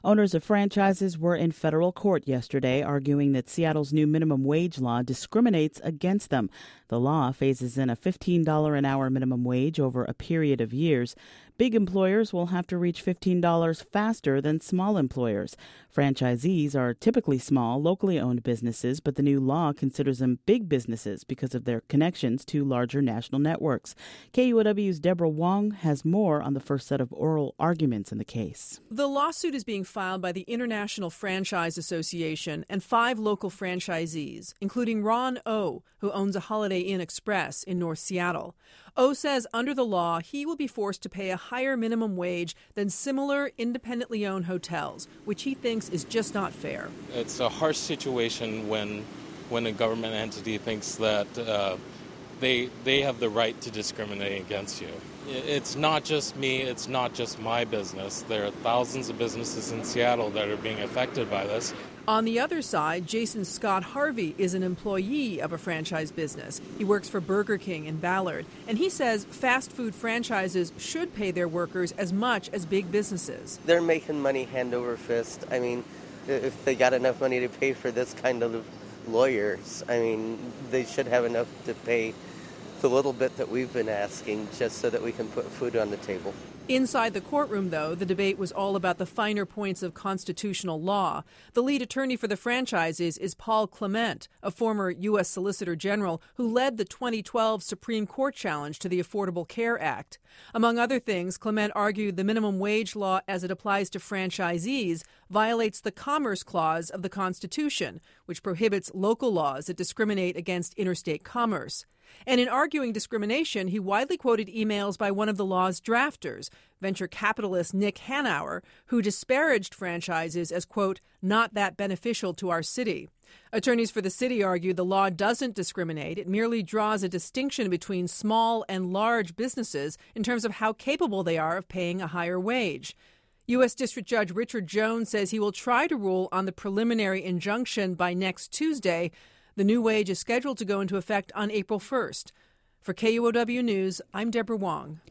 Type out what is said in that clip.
Owners of franchises were in federal court yesterday arguing that Seattle's new minimum wage law discriminates against them. The law phases in a $15 an hour minimum wage over a period of years. Big employers will have to reach $15 faster than small employers. Franchisees are typically small, locally owned businesses, but the new law considers them big businesses because of their connections to larger national networks. KUOW's Deborah Wong has more on the first set of oral arguments in the case. The lawsuit is being filed by the International Franchise Association and 5 local franchisees, including Ron O, who owns a Holiday Inn Express in North Seattle. O says under the law, he will be forced to pay a higher minimum wage than similar independently owned hotels, which he thinks is just not fair. It's a harsh situation when a government entity thinks that they have the right to discriminate against you. It's not just me, it's not just my business. There are thousands of businesses in Seattle that are being affected by this. On the other side, Jason Scott Harvey is an employee of a franchise business. He works for Burger King in Ballard, and he says fast food franchises should pay their workers as much as big businesses. They're making money hand over fist. I mean, if they got enough money to pay for this kind of lawyers, I mean, they should have enough to pay the little bit that we've been asking just so that we can put food on the table. Inside the courtroom, though, the debate was all about the finer points of constitutional law. The lead attorney for the franchises is Paul Clement, a former U.S. Solicitor General who led the 2012 Supreme Court challenge to the Affordable Care Act. Among other things, Clement argued the minimum wage law as it applies to franchisees violates the Commerce Clause of the Constitution, which prohibits local laws that discriminate against interstate commerce. And in arguing discrimination, he widely quoted emails by one of the law's drafters, venture capitalist Nick Hanauer, who disparaged franchises as, quote, not that beneficial to our city. Attorneys for the city argue the law doesn't discriminate. It merely draws a distinction between small and large businesses in terms of how capable they are of paying a higher wage. U.S. District Judge Richard Jones says he will try to rule on the preliminary injunction by next Tuesday. The new wage is scheduled to go into effect on April 1st. For KUOW News, I'm Deborah Wong.